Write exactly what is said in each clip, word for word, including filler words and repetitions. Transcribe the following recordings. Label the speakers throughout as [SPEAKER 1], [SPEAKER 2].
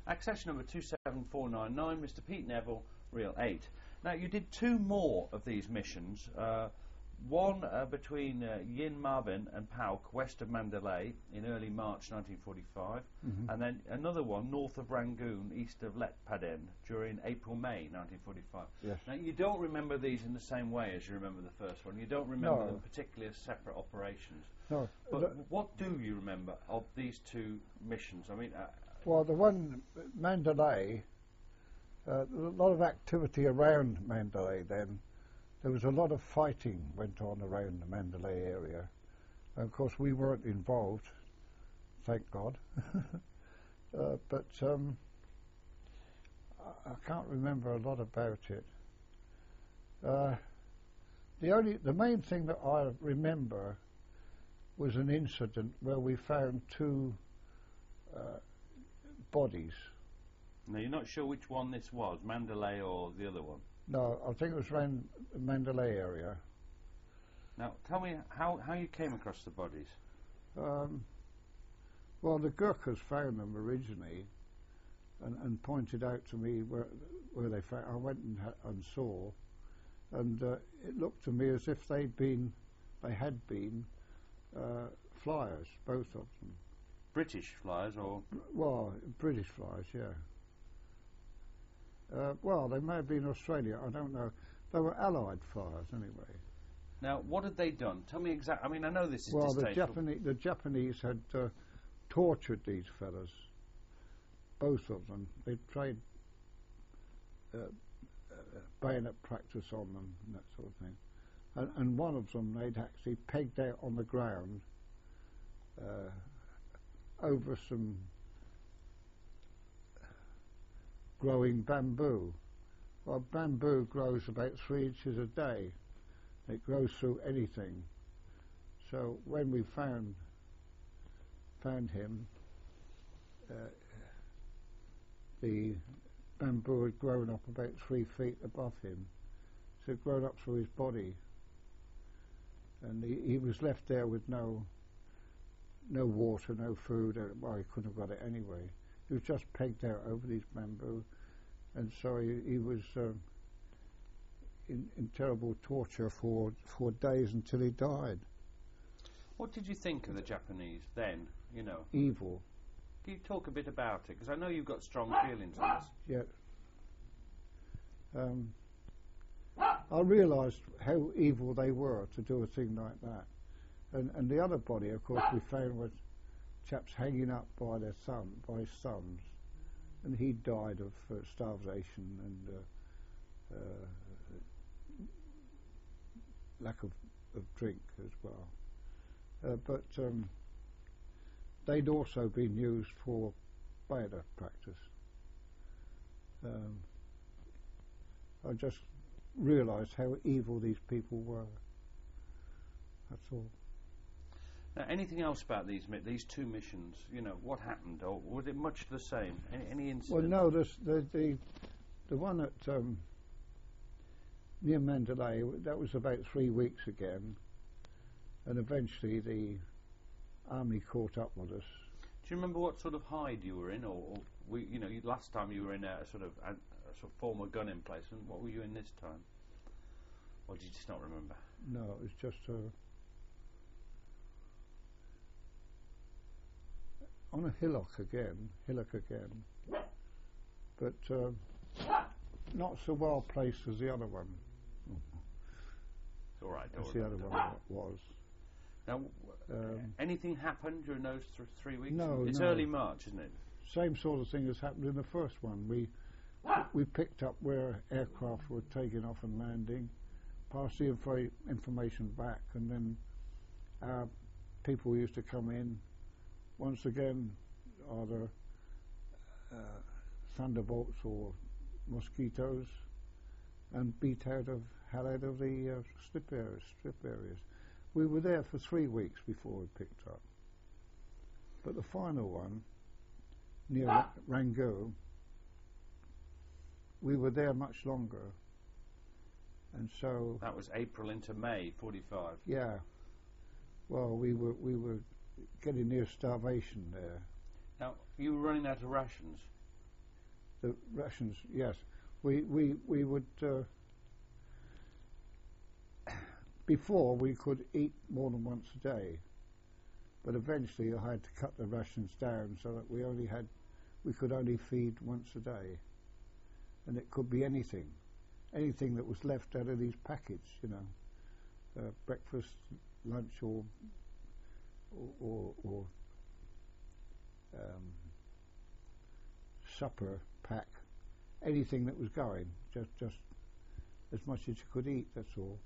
[SPEAKER 1] Accession number two seven four nine nine, Mister Pete Neville, Reel eight. Now, you did two more of these missions, uh, one uh, between uh, Yin Marbin and Pauk, west of Mandalay, in early March nineteen forty-five, mm-hmm. and then another one north of Rangoon, east of Letpaden, during April-May nineteen forty-five.
[SPEAKER 2] Yes.
[SPEAKER 1] Now, you don't remember these in the same way as you remember the first one. You don't remember
[SPEAKER 2] no.
[SPEAKER 1] them particularly as separate operations.
[SPEAKER 2] No.
[SPEAKER 1] But
[SPEAKER 2] the
[SPEAKER 1] what do you remember of these two missions? I mean... Uh,
[SPEAKER 2] well, the one, Mandalay, uh, there was a lot of activity around Mandalay then. There was a lot of fighting went on around the Mandalay area. And of course, we weren't involved, thank God. uh, but um, I, I can't remember a lot about it. Uh, the only, the main thing that I remember was an incident where we found two uh, bodies.
[SPEAKER 1] Now, you're not sure which one this was, Mandalay or the other one?
[SPEAKER 2] No, I think it was around the Mandalay area.
[SPEAKER 1] Now, tell me how, how you came across the bodies.
[SPEAKER 2] Um, well, the Gurkhas found them originally and, and pointed out to me where where they found. I went and, ha and saw, and uh, it looked to me as if they'd been, they had been uh, flyers, both of them.
[SPEAKER 1] British flyers, or?
[SPEAKER 2] Well, British flyers, yeah. Uh, well, they may have been Australia, I don't know. They were Allied flyers anyway.
[SPEAKER 1] Now, what had they done? Tell me exactly. I mean, I know this is
[SPEAKER 2] well, the
[SPEAKER 1] distasteful.
[SPEAKER 2] Japanese, the Japanese had uh, tortured these fellas, both of them. They tried uh, uh, bayonet practice on them and that sort of thing. And, and one of them they'd actually pegged out on the ground uh, over some growing bamboo. Well, bamboo grows about three inches a day. It grows through anything. So when we found found him, uh, the bamboo had grown up about three feet above him. So it had grown up through his body, and he, he was left there with no no water, no food. Uh, well, he couldn't have got it anyway. He was just pegged out over these bamboo, and so he, he was um, in, in terrible torture for for days until he died.
[SPEAKER 1] What did you think of the Japanese then? You know,
[SPEAKER 2] evil.
[SPEAKER 1] Can you talk a bit about it? Because I know you've got strong feelings on this.
[SPEAKER 2] Yeah. Um, I realised how evil they were to do a thing like that, and and the other body, of course, we found was chaps hanging up by their thumb, by his thumbs, and he died of uh, starvation and uh, uh, lack of, of drink as well. Uh, but um, they'd also been used for bayonet practice. Um, I just realised how evil these people were. That's all.
[SPEAKER 1] Now, anything else about these mi these two missions? You know, what happened, or was it much the same? Any, any incident?
[SPEAKER 2] Well, no. This, the the the one at um, near Mandalay, that was about three weeks again, and eventually the army caught up with us.
[SPEAKER 1] Do you remember what sort of hide you were in, or, or we, you know, you, last time you were in a sort of a, a sort of former gun emplacement? What were you in this time, or did you just not remember?
[SPEAKER 2] No, it was just a. On a hillock again, hillock again, but uh, not so well placed as the other one.
[SPEAKER 1] It's all right.
[SPEAKER 2] As the other one was.
[SPEAKER 1] Now, um, anything happened during those th three weeks?
[SPEAKER 2] No,
[SPEAKER 1] it's
[SPEAKER 2] no.
[SPEAKER 1] early March, isn't it?
[SPEAKER 2] Same sort of thing has happened in the first one. We we picked up where aircraft were taking off and landing, passed the info information back, and then our people used to come in. Once again, either uh, thunderbolts or mosquitoes, and beat out of hell out of the uh, strip areas. Strip areas. We were there for three weeks before we picked up. But the final one, near Ra Rangoon, we were there much longer, and so
[SPEAKER 1] that was April into May forty-five.
[SPEAKER 2] Yeah. Well, we were we were. getting near starvation there.
[SPEAKER 1] Now, you were running out of rations?
[SPEAKER 2] the rations, yes. We, we, we would, uh, before we could eat more than once a day, but eventually I had to cut the rations down so that we only had, we could only feed once a day. And it could be anything, anything that was left out of these packets, you know, uh, breakfast, lunch, or or, or, or um, supper pack, anything that was going, just just as much as you could eat. That's all.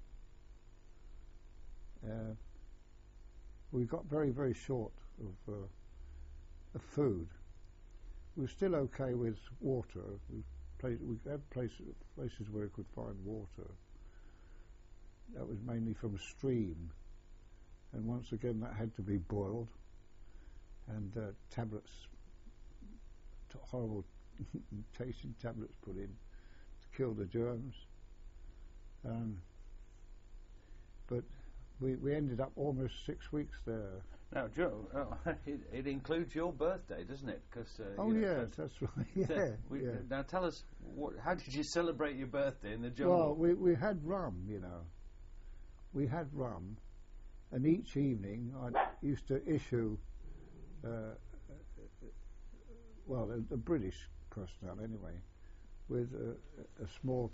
[SPEAKER 2] Uh, we got very very short of, uh, of food. We were still okay with water. We, place, we had places places where we could find water. That was mainly from a stream, and once again that had to be boiled, and uh, tablets, t horrible tasting tablets put in to kill the germs. Um, but we, we ended up almost six weeks there.
[SPEAKER 1] Now, Joe, uh, it, it includes your birthday, doesn't it? Cause, uh,
[SPEAKER 2] oh,
[SPEAKER 1] you know,
[SPEAKER 2] yes, that's right. Yeah,
[SPEAKER 1] we,
[SPEAKER 2] yeah.
[SPEAKER 1] Now, tell us, what, how did you celebrate your birthday in the jungle?
[SPEAKER 2] Well, we, we had rum, you know. We had rum, and each evening I used to issue, uh, well, the, the British personnel anyway, with a, a small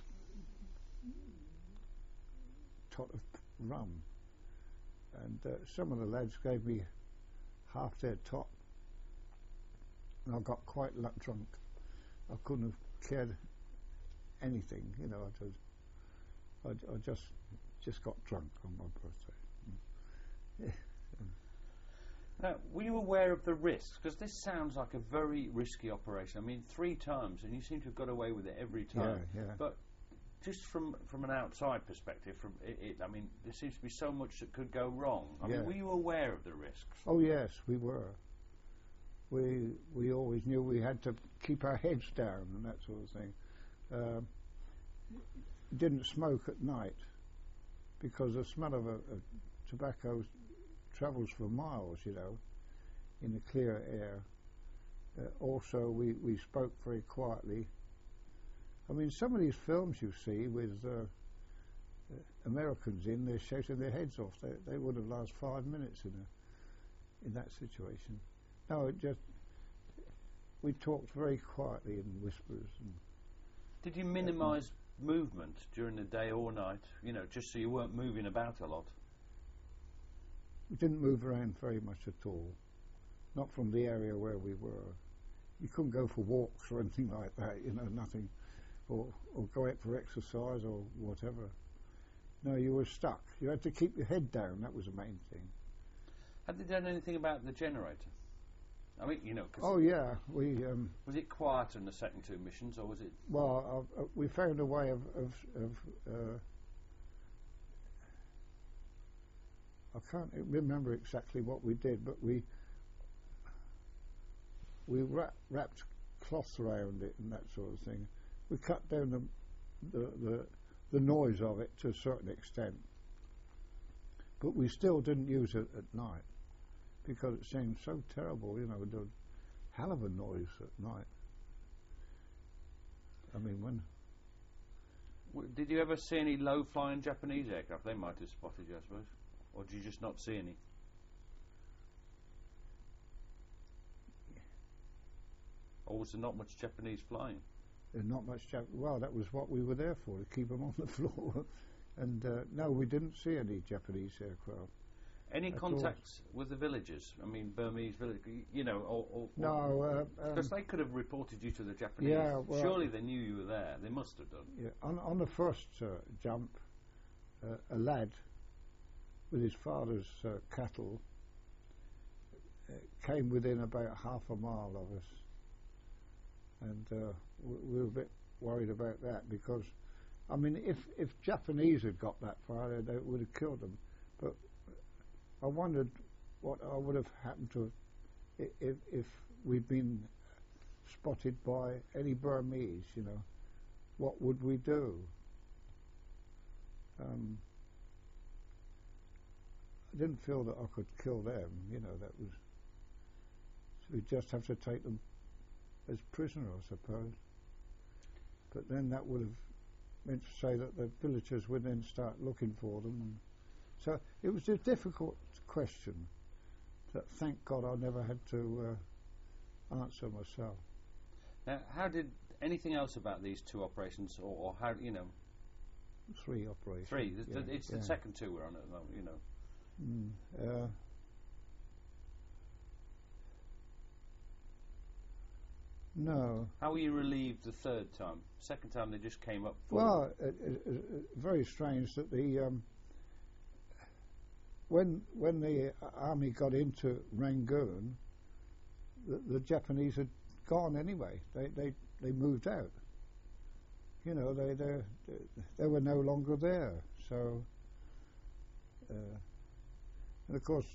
[SPEAKER 2] tot of rum. And uh, some of the lads gave me half their tot, and I got quite l drunk. I couldn't have cared anything, you know. I just, I, I just, just got drunk on my birthday. Mm.
[SPEAKER 1] Now, were you aware of the risks? Because this sounds like a very risky operation. I mean, three times, and you seem to have got away with it every time.
[SPEAKER 2] Yeah, yeah.
[SPEAKER 1] But just from from an outside perspective, from it, it, I mean, there seems to be so much that could go wrong. I
[SPEAKER 2] yeah.
[SPEAKER 1] mean, were you aware of the risks?
[SPEAKER 2] Oh yes, we were. We we always knew we had to keep our heads down and that sort of thing. Uh, didn't smoke at night because the smell of a, a tobacco travels for miles, you know, in the clear air. Uh, also, we we spoke very quietly. I mean, some of these films you see with uh, uh, Americans in, they're shouting their heads off. They, they would have lasted five minutes in a, in that situation. No, it just, we talked very quietly in whispers. And
[SPEAKER 1] did you minimise uh, movement during the day or night, you know, just so you weren't moving about a lot?
[SPEAKER 2] We didn't move around very much at all, not from the area where we were. You couldn't go for walks or anything like that, you know, nothing. Or, or go out for exercise or whatever. No, you were stuck. You had to keep your head down. That was the main thing.
[SPEAKER 1] Had they done anything about the generator? I mean, you know. Cause
[SPEAKER 2] oh yeah, we. Um,
[SPEAKER 1] was it quieter in the second two missions, or was it?
[SPEAKER 2] Well, uh, uh, we found a way of. of, of uh, I can't remember exactly what we did, but we we wrap, wrapped cloth around it and that sort of thing. We cut down the, the, the, the noise of it to a certain extent, but we still didn't use it at night because it seemed so terrible, you know, the hell of a noise at night. I mean, when...
[SPEAKER 1] W did you ever see any low-flying Japanese aircraft? They might have spotted you, I suppose. Or did you just not see any? Or was there not much Japanese flying?
[SPEAKER 2] There's not much Jap well, that was what we were there for, to keep them on the floor. And uh, no, we didn't see any Japanese aircraft.
[SPEAKER 1] Any contacts with the villagers? I mean, Burmese village, you know, or, or
[SPEAKER 2] no,
[SPEAKER 1] because
[SPEAKER 2] uh, um,
[SPEAKER 1] they could have reported you to the Japanese.
[SPEAKER 2] Yeah, well,
[SPEAKER 1] surely they knew you were there. They must have done.
[SPEAKER 2] Yeah, on on the first uh, jump, uh, a lad with his father's uh, cattle uh, came within about half a mile of us. And uh, we were a bit worried about that because, I mean, if, if Japanese had got that far, they, they would have killed them. But I wondered what I would have happened to if, if we'd been spotted by any Burmese, you know. What would we do? Um, I didn't feel that I could kill them, you know, that was... So we'd just have to take them as prisoner, I suppose. But then that would have meant to say that the villagers would then start looking for them. And so it was a difficult question that, thank God, I never had to uh, answer myself.
[SPEAKER 1] Now, how did anything else about these two operations, or, or how, you know?
[SPEAKER 2] Three operations.
[SPEAKER 1] Three.
[SPEAKER 2] Yeah,
[SPEAKER 1] it's
[SPEAKER 2] yeah.
[SPEAKER 1] the second two we're on at the moment, you know.
[SPEAKER 2] Mm, uh, no.
[SPEAKER 1] How were you relieved the third time? Second time they just came up full.
[SPEAKER 2] Well, it, it, it, very strange that the um, when when the army got into Rangoon, the, the Japanese had gone anyway. They they they moved out. You know, they they they were no longer there. So, uh, and of course,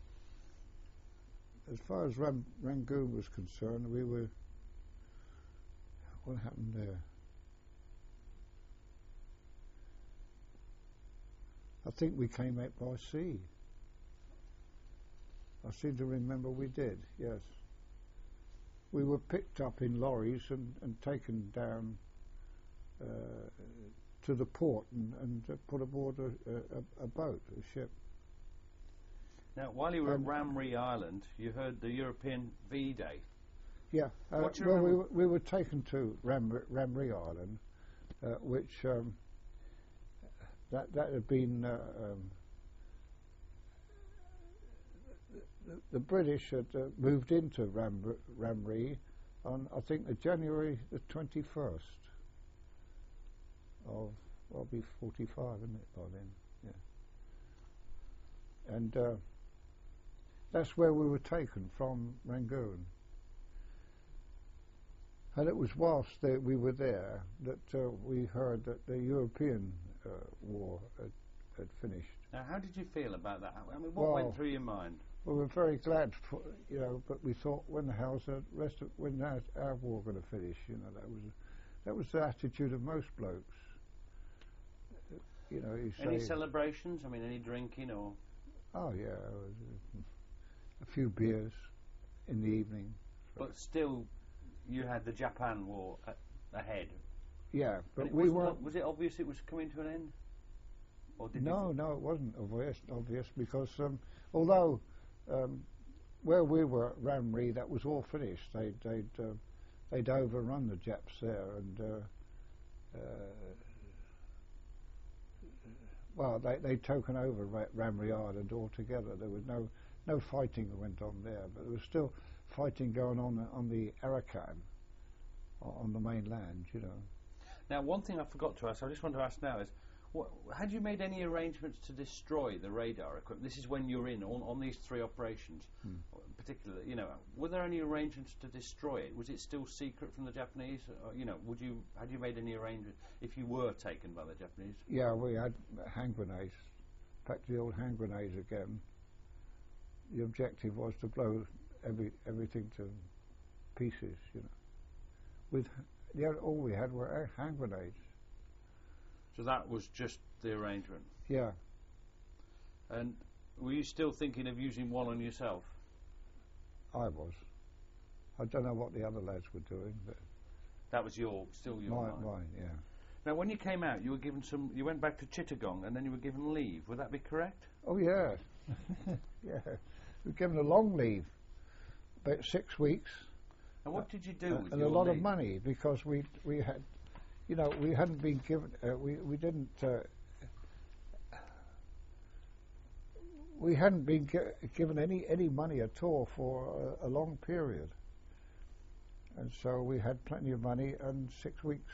[SPEAKER 2] as far as Ram, Rangoon was concerned, we were. What happened there? I think we came out by sea. I seem to remember we did, yes. We were picked up in lorries and, and taken down uh, to the port and, and uh, put aboard a, a, a boat, a ship.
[SPEAKER 1] Now, while you were
[SPEAKER 2] um,
[SPEAKER 1] at Ramree Island, you heard the European V-Day.
[SPEAKER 2] Yeah, uh,
[SPEAKER 1] What do you
[SPEAKER 2] well, we
[SPEAKER 1] remember?
[SPEAKER 2] were, we were taken to Ram, Ramree Island, uh, which um, that that had been uh, um, the, the British had uh, moved into Ram, Ramree on, I think, the January the twenty-first of, well, it'll be forty-five, isn't it, by then? Yeah. And uh, that's where we were taken from Rangoon. And it was whilst they, we were there that uh, we heard that the European uh, war had, had finished.
[SPEAKER 1] Now, how did you feel about that? I mean, what
[SPEAKER 2] Well,
[SPEAKER 1] went through your mind?
[SPEAKER 2] We were very glad, for, you know, but we thought, when the hell's the rest of, when our, our war going to finish? You know, that was that was the attitude of most blokes. Uh, you know, you
[SPEAKER 1] Any
[SPEAKER 2] say,
[SPEAKER 1] celebrations? I mean, any drinking or?
[SPEAKER 2] oh yeah, it was, uh, a few beers in the evening.
[SPEAKER 1] But still, you had the Japan war a- ahead.
[SPEAKER 2] Yeah, but
[SPEAKER 1] it
[SPEAKER 2] we
[SPEAKER 1] wasn't
[SPEAKER 2] weren't.
[SPEAKER 1] o- Was it obvious it was coming to an end? Or did
[SPEAKER 2] No,
[SPEAKER 1] you
[SPEAKER 2] no, it wasn't obvious, obvious because um, although um, where we were at Ramree, that was all finished. They'd they'd, uh, they'd overrun the Japs there, and uh, uh, well, they they'd taken over Ra- Ramree Island altogether. There was no no fighting that went on there, but there was still fighting going on on the Arakan, on the mainland, you know.
[SPEAKER 1] Now, one thing I forgot to ask, I just want to ask now is, what, had you made any arrangements to destroy the radar equipment? This is when you're in on, on these three operations,
[SPEAKER 2] Hmm.
[SPEAKER 1] particularly. You know, were there any arrangements to destroy it? Was it still secret from the Japanese? Or, you know, would you had you made any arrangements if you were taken by the Japanese?
[SPEAKER 2] Yeah, we had hand grenades. In fact, the old hand grenades again. The objective was to blow every everything to pieces, you know. With yeah, all we had were hand grenades.
[SPEAKER 1] So that was just the arrangement.
[SPEAKER 2] Yeah.
[SPEAKER 1] And were you still thinking of using one on yourself?
[SPEAKER 2] I was. I don't know what the other lads were doing, but
[SPEAKER 1] That was your still your
[SPEAKER 2] mine,
[SPEAKER 1] mind.
[SPEAKER 2] mine, yeah.
[SPEAKER 1] Now, when you came out, you were given some. You went back to Chittagong, and then you were given leave. Would that be correct?
[SPEAKER 2] Oh yeah, yeah. We were given a long leave, about six weeks.
[SPEAKER 1] And what did you do
[SPEAKER 2] Uh,
[SPEAKER 1] with
[SPEAKER 2] and
[SPEAKER 1] your
[SPEAKER 2] a lot
[SPEAKER 1] leave?
[SPEAKER 2] of money because we we had, you know, we hadn't been given, uh, we we didn't, uh, we hadn't been gi- given any any money at all for a, a long period, and so we had plenty of money and six weeks,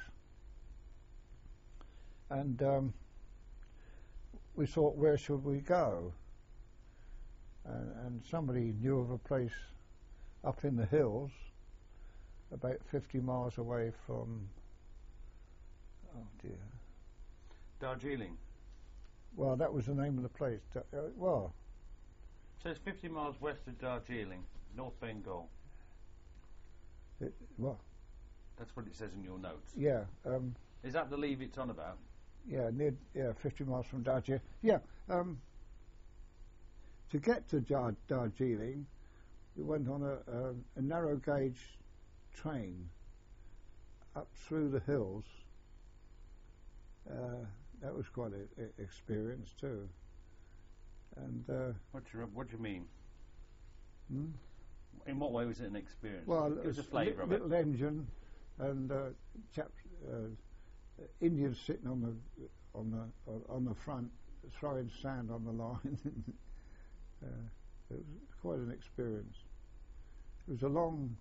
[SPEAKER 2] and um, we thought, where should we go? And, and somebody knew of a place up in the hills, about fifty miles away from, oh dear.
[SPEAKER 1] Darjeeling.
[SPEAKER 2] Well, that was the name of the place. Da- uh, well,
[SPEAKER 1] So it's fifty miles west of Darjeeling, North Bengal.
[SPEAKER 2] it, well,
[SPEAKER 1] That's what it says in your notes.
[SPEAKER 2] yeah, um,
[SPEAKER 1] Is that the leave it's on about?
[SPEAKER 2] yeah, near, yeah, fifty miles from Darjeeling. Yeah, um, to get to Dar- Darjeeling, we went on a, a, a narrow gauge train up through the hills. Uh, that was quite an experience too. And uh,
[SPEAKER 1] what do you what do you mean?
[SPEAKER 2] Hmm?
[SPEAKER 1] In what way was it an experience?
[SPEAKER 2] Well,
[SPEAKER 1] Give us a
[SPEAKER 2] li-
[SPEAKER 1] flavour of
[SPEAKER 2] little
[SPEAKER 1] it.
[SPEAKER 2] engine, and uh, chaps, uh, Indians sitting on the on the on the front, throwing sand on the line. uh, it was quite an experience. It was a long,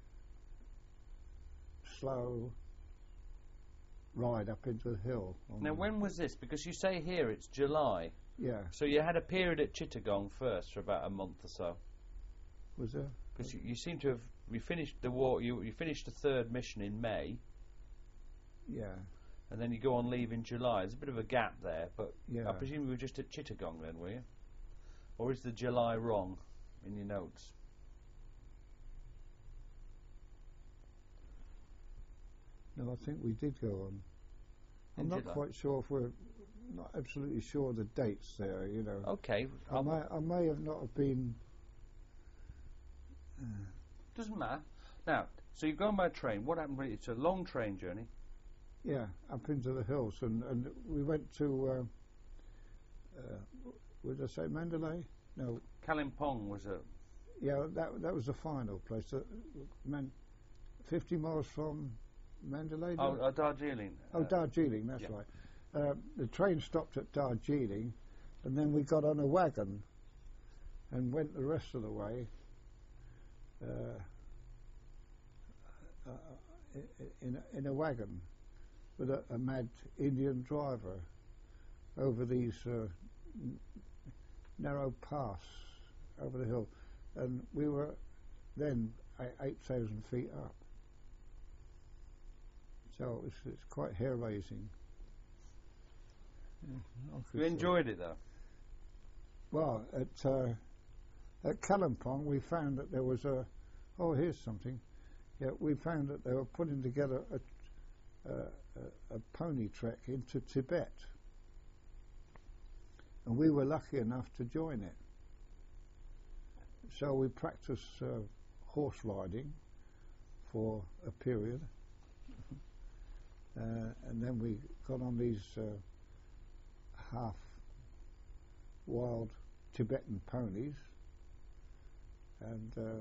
[SPEAKER 2] slow ride up into the hill.
[SPEAKER 1] Now, when was this? Because you say here it's July.
[SPEAKER 2] Yeah.
[SPEAKER 1] So you had a period at Chittagong first for about a month or so.
[SPEAKER 2] Was there?
[SPEAKER 1] Because you, you seem to have you finished the war. You you finished the third mission in May.
[SPEAKER 2] Yeah.
[SPEAKER 1] And then you go on leave in July. There's a bit of a gap there, but
[SPEAKER 2] yeah.
[SPEAKER 1] I presume you were just at Chittagong then, were you? Or is the July wrong in your notes?
[SPEAKER 2] No, I think we did go on.
[SPEAKER 1] In
[SPEAKER 2] I'm not
[SPEAKER 1] July.
[SPEAKER 2] quite sure if we're not absolutely sure of the dates there. You know.
[SPEAKER 1] Okay.
[SPEAKER 2] I
[SPEAKER 1] I'll-
[SPEAKER 2] may, I may have not have been. Uh,
[SPEAKER 1] Doesn't matter. Now, so you've gone by train. What happened? It's a long train journey.
[SPEAKER 2] Yeah, up into the hills, and, and we went to. Uh, uh, would I say Mandalay? No.
[SPEAKER 1] Kalimpong was a.
[SPEAKER 2] Yeah, that that was the final place. Uh, man, fifty miles from Mandalay.
[SPEAKER 1] Oh, uh, Darjeeling.
[SPEAKER 2] Oh,
[SPEAKER 1] uh,
[SPEAKER 2] Darjeeling. That's
[SPEAKER 1] yeah.
[SPEAKER 2] right. Uh, the train stopped at Darjeeling, and then we got on a wagon, and went the rest of the way. Uh, uh, in a, in a wagon with a, a mad Indian driver over these uh, n- narrow paths over the hill, and we were then a- eight thousand feet up. So it's, it's quite hair raising. Yeah, I could
[SPEAKER 1] You
[SPEAKER 2] say.
[SPEAKER 1] enjoyed it though.
[SPEAKER 2] Well, at uh, at Kalimpong, we found that there was a. Oh, here's something. Yeah, we found that they were putting together a, uh, a, a pony trek into Tibet, and we were lucky enough to join it. So we practiced uh, horse riding for a period, uh, and then we got on these uh, half wild Tibetan ponies, and uh,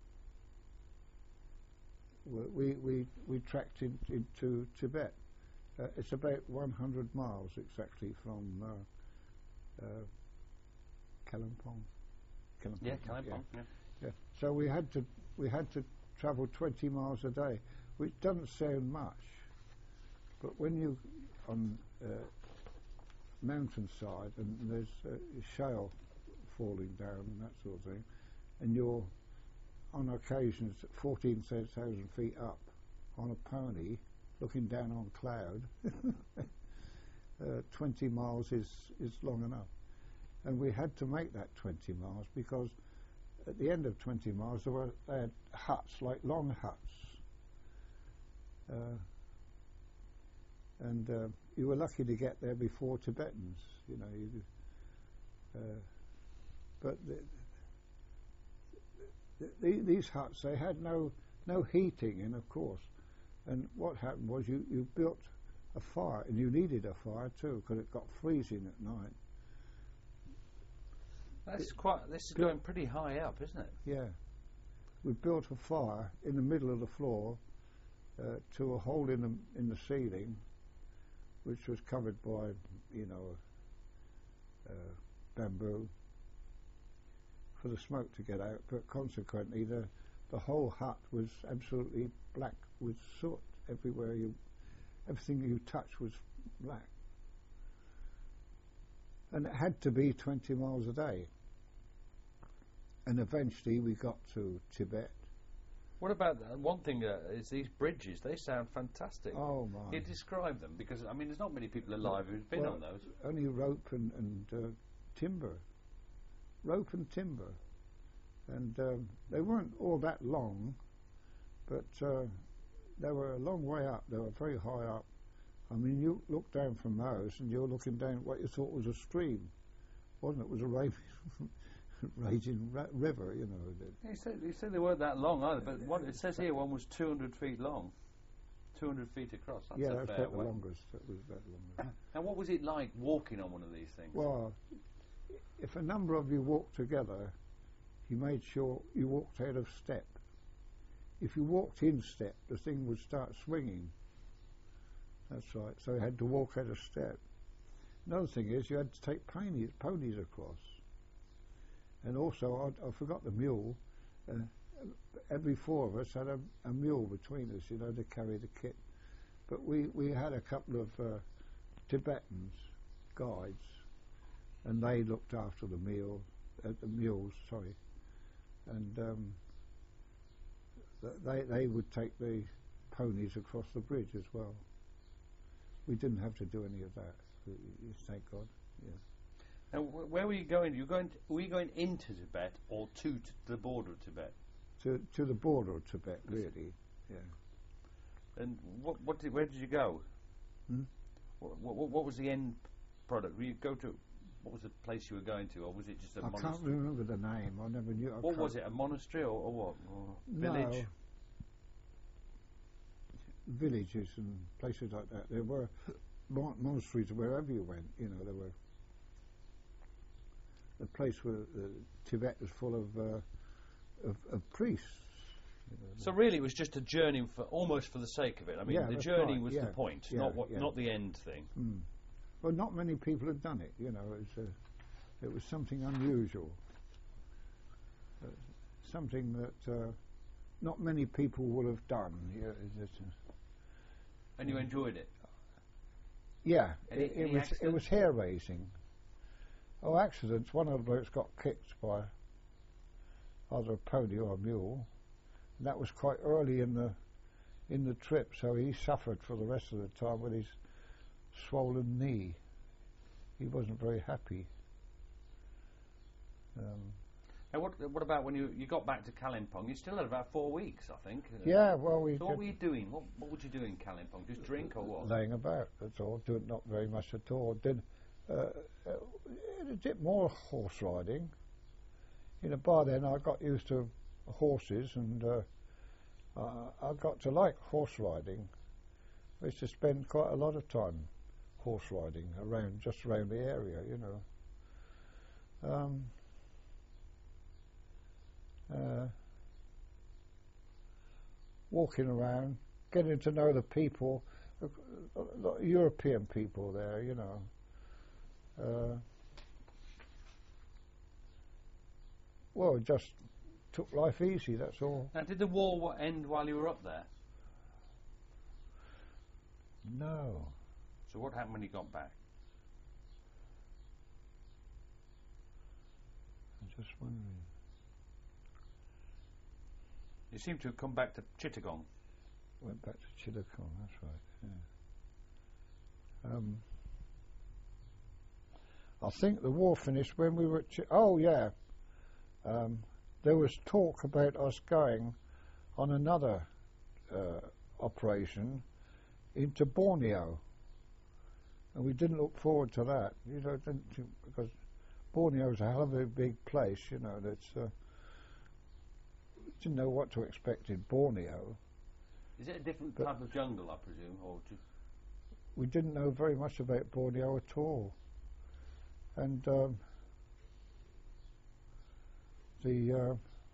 [SPEAKER 2] we we we tracked in, into Tibet. Uh, it's about one hundred miles exactly from uh, uh, Kalimpong. Kalimpong.
[SPEAKER 1] Yeah, Kalimpong. Yeah.
[SPEAKER 2] Yeah. So we had to we had to travel twenty miles a day, which doesn't sound much, but when you on uh, mountainside and there's uh, shale falling down and that sort of thing, and you're on occasions fourteen thousand feet up on a pony looking down on cloud, uh, twenty miles is, is long enough. And we had to make that twenty miles because at the end of twenty miles there were they had huts, like long huts. Uh, and uh, you were lucky to get there before Tibetans, you know. You, uh, but the, the, the, these huts, they had no no heating in, of course. And what happened was you, you built a fire, and you needed a fire too, because it got freezing at night.
[SPEAKER 1] That's quite. This is going pretty high up, isn't it?
[SPEAKER 2] Yeah. We built a fire in the middle of the floor uh, to a hole in the in the ceiling, which was covered by, you know, uh, bamboo for the smoke to get out. But consequently, the the whole hut was absolutely black with soot everywhere. You, everything you touched was black, and it had to be twenty miles a day. And eventually we got to Tibet.
[SPEAKER 1] What about uh, one thing uh, is these bridges? They sound fantastic.
[SPEAKER 2] Oh my!
[SPEAKER 1] You describe them because I mean, there's not many people alive who've been
[SPEAKER 2] Well,
[SPEAKER 1] on those.
[SPEAKER 2] Only rope and, and uh, timber, rope and timber, and um, they weren't all that long, but uh, they were a long way up. They were very high up. I mean, you look down from those, and you're looking down what you thought was a stream, wasn't it? It was a rain, raging ra- river, you know. that-
[SPEAKER 1] He said, he said they weren't that long either, but what it says here, one was two hundred feet long, two hundred feet across. That's
[SPEAKER 2] yeah,
[SPEAKER 1] a
[SPEAKER 2] that's
[SPEAKER 1] fair
[SPEAKER 2] about the
[SPEAKER 1] way.
[SPEAKER 2] longest. That was about the longest.
[SPEAKER 1] And what was it like walking on one of these things?
[SPEAKER 2] Well, if a number of you walked together, you made sure you walked out of step. If you walked in step, the thing would start swinging. That's right. So you had to walk out of step. Another thing is you had to take ponies, ponies across. And also, I, I forgot the mule. Uh, every four of us had a, a mule between us, you know, to carry the kit. But we, we had a couple of uh, Tibetans, guides, and they looked after the mule, uh, the mules, sorry. And um, th- they they would take the ponies across the bridge as well. We didn't have to do any of that. y- y- Thank God. Yeah.
[SPEAKER 1] And wh- where were you going? You going? To, were you going into Tibet or to t- the border of Tibet?
[SPEAKER 2] To to the border of Tibet, really. Yeah.
[SPEAKER 1] And what? What? Did, where did you go?
[SPEAKER 2] Hmm?
[SPEAKER 1] What, what, what was the end product? Were you go to? What was the place you were going to, or was it just a
[SPEAKER 2] I can't
[SPEAKER 1] monastery?
[SPEAKER 2] remember the name. I never knew. I
[SPEAKER 1] What
[SPEAKER 2] can't-
[SPEAKER 1] was it? A monastery or, or what? Or
[SPEAKER 2] No.
[SPEAKER 1] village?
[SPEAKER 2] Villages and places like that. There were mon- monasteries wherever you went. You know, there were. The place where uh, Tibet was full of uh, of, of priests. You know,
[SPEAKER 1] So really, it was just a journey for almost for the sake of it. I mean,
[SPEAKER 2] Yeah,
[SPEAKER 1] the
[SPEAKER 2] that's
[SPEAKER 1] journey
[SPEAKER 2] right,
[SPEAKER 1] was
[SPEAKER 2] yeah,
[SPEAKER 1] the point,
[SPEAKER 2] yeah,
[SPEAKER 1] not what,
[SPEAKER 2] yeah.
[SPEAKER 1] not the end thing.
[SPEAKER 2] Mm. Well, not many people had done it. You know, it was, uh, it was something unusual, uh, something that uh, not many people would have done. You know, it just, uh,
[SPEAKER 1] And you enjoyed it.
[SPEAKER 2] yeah,
[SPEAKER 1] Any-
[SPEAKER 2] it, it
[SPEAKER 1] any
[SPEAKER 2] was it
[SPEAKER 1] accidents?
[SPEAKER 2] was hair raising. Oh, accidents! One of the blokes got kicked by either a pony or a mule, and that was quite early in the in the trip. So he suffered for the rest of the time with his swollen knee. He wasn't very happy. Um,
[SPEAKER 1] And what what about when you, you got back to Kalimpong? You still had about four weeks, I think. uh,
[SPEAKER 2] yeah, well, we
[SPEAKER 1] So what
[SPEAKER 2] did
[SPEAKER 1] were you doing? What what would you do in Kalimpong? Just drink or what?
[SPEAKER 2] laying about. That's all. Doing not very much at all. Did uh, uh, a bit more horse riding. You know, by then I got used to horses, and uh, I, I got to like horse riding. I used to spend quite a lot of time horse riding around, just around the area, you know. Um, uh, walking around, getting to know the people, a lot of European people there, you know. Uh, well, just took life easy, that's all.
[SPEAKER 1] Now, did the war wa- end while you were up there?
[SPEAKER 2] No.
[SPEAKER 1] So what happened when you got back?
[SPEAKER 2] I'm just wondering.
[SPEAKER 1] You seem to have come back to Chittagong.
[SPEAKER 2] Went back to Chittagong, that's right, yeah. Um, I think the war finished when we were at Chi- oh yeah. Um, there was talk about us going on another uh, operation into Borneo, and we didn't look forward to that. You know, didn't, because Borneo is a hell of a big place. You know, that's uh, didn't know what to expect in Borneo.
[SPEAKER 1] Is it a different
[SPEAKER 2] But-
[SPEAKER 1] type of jungle, I presume, or just
[SPEAKER 2] We didn't know very much about Borneo at all, and um, the uh,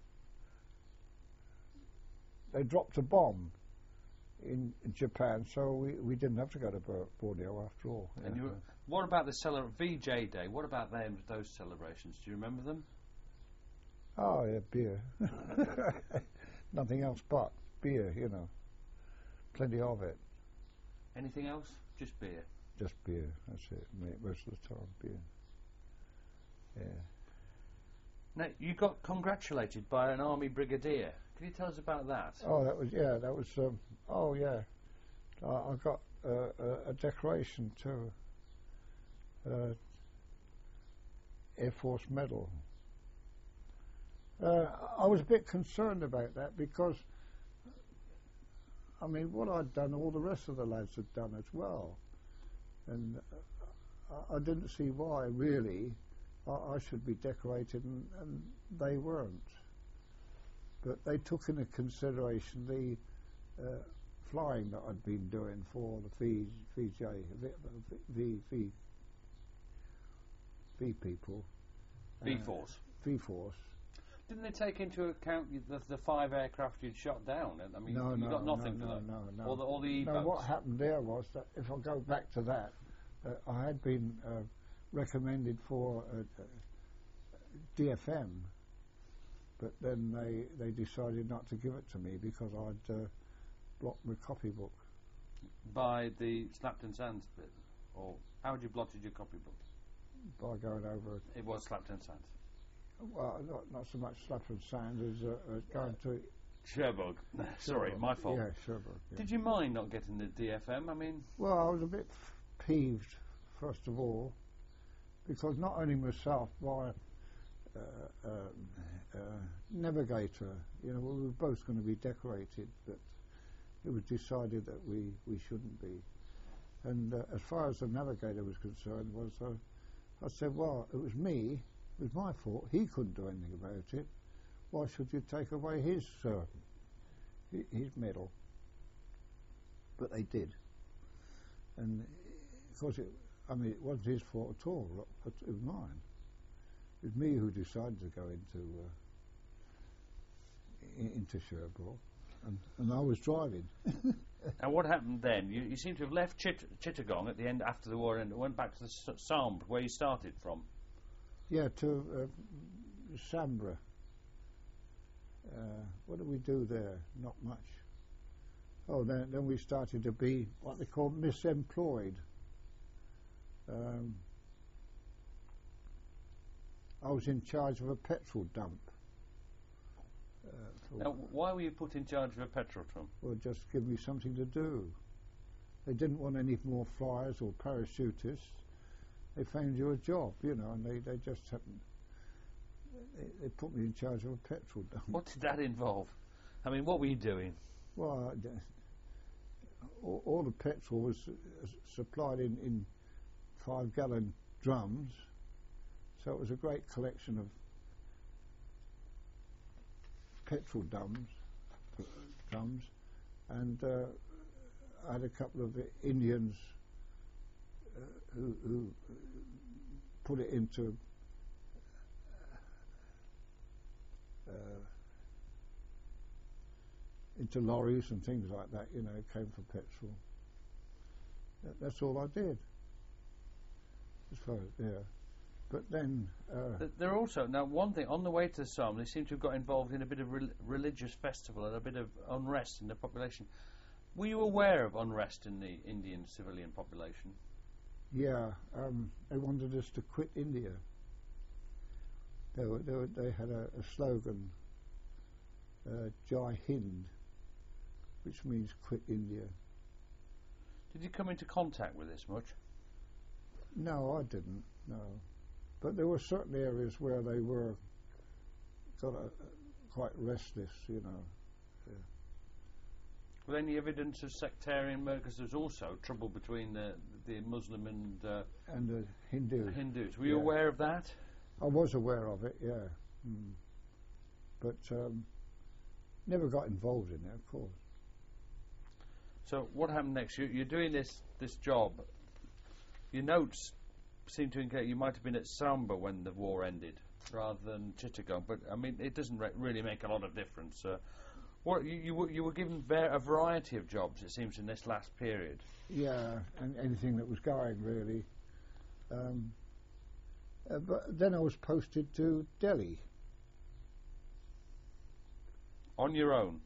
[SPEAKER 2] they dropped a bomb in Japan, so we, we didn't have to go to Bor- Borneo after all.
[SPEAKER 1] And
[SPEAKER 2] yeah.
[SPEAKER 1] you were, what about the cele- V J Day? What about them, those celebrations? Do you remember them?
[SPEAKER 2] Oh, yeah, beer. Nothing else but beer, you know. Plenty of it.
[SPEAKER 1] Anything else? Just beer.
[SPEAKER 2] Just beer, that's it, mate, most of the time, beer. Yeah.
[SPEAKER 1] Now, you got congratulated by an army brigadier. Can you tell us about that?
[SPEAKER 2] Oh, that was, yeah, that was, um, oh, yeah. I, I got uh, a, a decoration too. Uh, Air Force Medal. Uh, I was a bit concerned about that because, I mean, what I'd done, all the rest of the lads had done as well. And uh, I, I didn't see why, really, I, I should be decorated, and, and they weren't. But they took into consideration the uh, flying that I'd been doing for the V, VJ, v, v, v, v people.
[SPEAKER 1] V-Force.
[SPEAKER 2] Uh, V-Force.
[SPEAKER 1] Didn't they take into account the, the five aircraft you'd shot down? I mean,
[SPEAKER 2] no,
[SPEAKER 1] you
[SPEAKER 2] no,
[SPEAKER 1] got nothing
[SPEAKER 2] no,
[SPEAKER 1] for
[SPEAKER 2] no,
[SPEAKER 1] that?
[SPEAKER 2] No, no,
[SPEAKER 1] All the, all the E-boats?
[SPEAKER 2] No, what happened there was that, if I go back to that, uh, I had been uh, recommended for uh, uh, D F M, but then they, they decided not to give it to me because I'd uh, blocked my copybook.
[SPEAKER 1] By the Slapton Sands bit? Or how had you blotted your copybook?
[SPEAKER 2] By going over it.
[SPEAKER 1] It was Slapton Sands?
[SPEAKER 2] Well, not, not so much Slapton Sands as uh, uh, going to...
[SPEAKER 1] Cherbourg. Sorry,
[SPEAKER 2] Cherbourg.
[SPEAKER 1] my fault.
[SPEAKER 2] Yeah, Cherbourg. Yeah.
[SPEAKER 1] Did you mind not getting the D F M? I mean...
[SPEAKER 2] Well, I was a bit f- peeved, first of all, because not only myself, my uh, uh, uh, navigator, you know, we were both going to be decorated, but it was decided that we, we shouldn't be. And uh, as far as the navigator was concerned, was uh, I said, well, it was me, it was my fault, he couldn't do anything about it. Why should you take away his uh, his medal? But they did. And of course, it, I mean, it wasn't his fault at all, it was mine. It was me who decided to go into uh, I- into Cherbourg, and, and I was driving.
[SPEAKER 1] And what happened then? You, you seem to have left Chit- Chittagong at the end, after the war, and went back to the S- Sambre, where you started from.
[SPEAKER 2] Yeah, to uh, Sambre. Uh, what did we do there? Not much. Oh, then, then we started to be what they call misemployed. Um, I was in charge of a petrol dump. Uh,
[SPEAKER 1] Now, why were you put in charge of a petrol dump?
[SPEAKER 2] Well, just give me something to do. They didn't want any more flyers or parachutists. They found you a job, you know, and they, they just happened. They, they put me in charge of a petrol dump.
[SPEAKER 1] What did that involve? I mean, what were you doing?
[SPEAKER 2] Well, uh, all, all the petrol was uh, supplied in, in five-gallon drums, so it was a great collection of petrol drums, drums, and uh, I had a couple of Indians uh, who, who put it into uh, into lorries and things like that. You know, it came for petrol. That, that's all I did. As far as yeah. But then... Uh,
[SPEAKER 1] Th- there are also, now one thing, on the way to the Sambre, they seem to have got involved in a bit of rel- religious festival and a bit of unrest in the population. Were you aware of unrest in the Indian civilian population?
[SPEAKER 2] Yeah, um, they wanted us to quit India. They, were, they, were, they had a, a slogan, uh, Jai Hind, which means quit India.
[SPEAKER 1] Did you come into contact with this much?
[SPEAKER 2] No, I didn't, no. But there were certain areas where they were got a, quite restless, you know. Yeah.
[SPEAKER 1] Was any evidence of sectarian murder? Because there's also trouble between the, the Muslim and uh,
[SPEAKER 2] and the Hindus.
[SPEAKER 1] Hindus. Were you
[SPEAKER 2] Yeah.
[SPEAKER 1] aware of that?
[SPEAKER 2] I was aware of it, yeah. Mm. But um, never got involved in it, of course.
[SPEAKER 1] So what happened next? You, you're doing this this job. Your notes seem to indicate you might have been at Sambre when the war ended, rather than Chittagong. But I mean, it doesn't re- really make a lot of difference. Uh, what you you were, you were given ver- a variety of jobs, it seems, in this last period.
[SPEAKER 2] Yeah, and anything that was going, really. Um, uh, but then I was posted to Delhi.
[SPEAKER 1] On your own?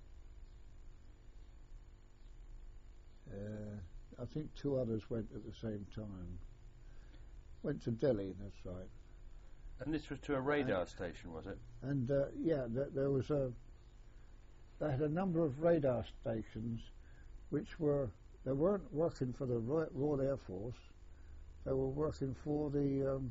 [SPEAKER 2] Uh, I think two others went at the same time. Went to Delhi, that's right.
[SPEAKER 1] And this was to a radar and station, was it?
[SPEAKER 2] And uh, yeah, th- there was a. They had a number of radar stations, which were they weren't working for the Royal, Royal Air Force. They were working for the. Um,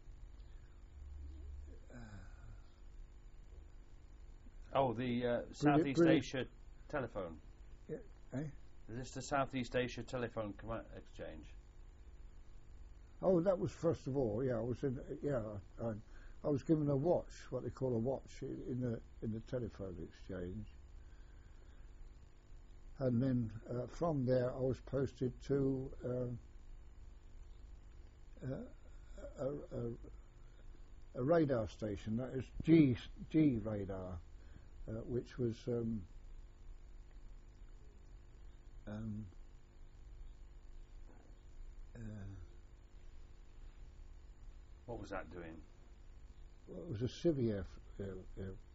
[SPEAKER 1] Oh, the uh, Southeast
[SPEAKER 2] British-
[SPEAKER 1] Asia telephone.
[SPEAKER 2] eh?
[SPEAKER 1] Is this the Southeast Asia telephone command exchange?
[SPEAKER 2] Oh, that was first of all. Yeah, I was in. Yeah, I, I was given a watch, what they call a watch, i- in the in the telephone exchange, and then uh, from there I was posted to um, uh, a, a, a radar station. That is G G radar, uh, which was. Um, um, uh,
[SPEAKER 1] What was that doing?
[SPEAKER 2] well, it was a Civiev uh, uh,